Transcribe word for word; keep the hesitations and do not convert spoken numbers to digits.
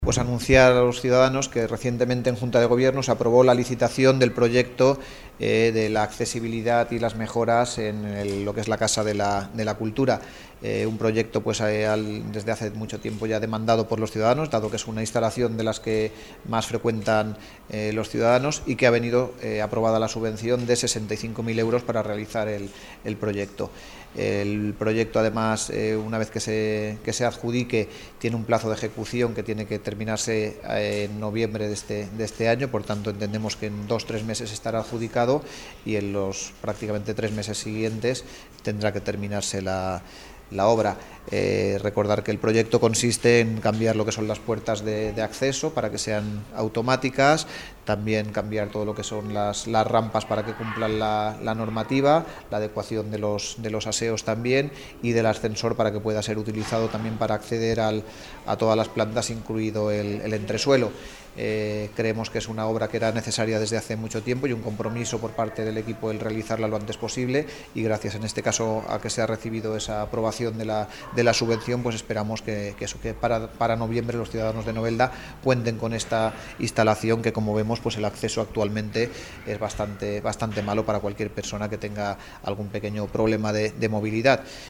Pues anunciar a los ciudadanos que recientemente en Junta de Gobierno se aprobó la licitación del proyecto eh, de la accesibilidad y las mejoras en el, lo que es la Casa de la, de la Cultura. Eh, un proyecto pues eh, al, desde hace mucho tiempo ya demandado por los ciudadanos, dado que es una instalación de las que más frecuentan eh, los ciudadanos y que ha venido eh, aprobada la subvención de sesenta y cinco mil euros para realizar el, el proyecto. El proyecto, además, eh, una vez que se, que se adjudique, tiene un plazo de ejecución que tiene que terminarse en noviembre de este, de este año, por tanto entendemos que en dos o tres meses estará adjudicado y en los prácticamente tres meses siguientes tendrá que terminarse la, la obra. Eh, recordar que el proyecto consiste en cambiar lo que son las puertas de, de acceso para que sean automáticas, también cambiar todo lo que son las, las rampas para que cumplan la, la normativa, la adecuación de los, de los aseos también y del ascensor para que pueda ser utilizado también para acceder al, a todas las plantas, incluido el, el entresuelo. Eh, creemos que es una obra que era necesaria desde hace mucho tiempo y un compromiso por parte del equipo el realizarla lo antes posible, y gracias en este caso a que se ha recibido esa aprobación de la, de la subvención, pues esperamos que, que, eso, que para, para noviembre los ciudadanos de Novelda cuenten con esta instalación que, como vemos, pues el acceso actualmente es bastante, bastante malo para cualquier persona que tenga algún pequeño problema de, de movilidad.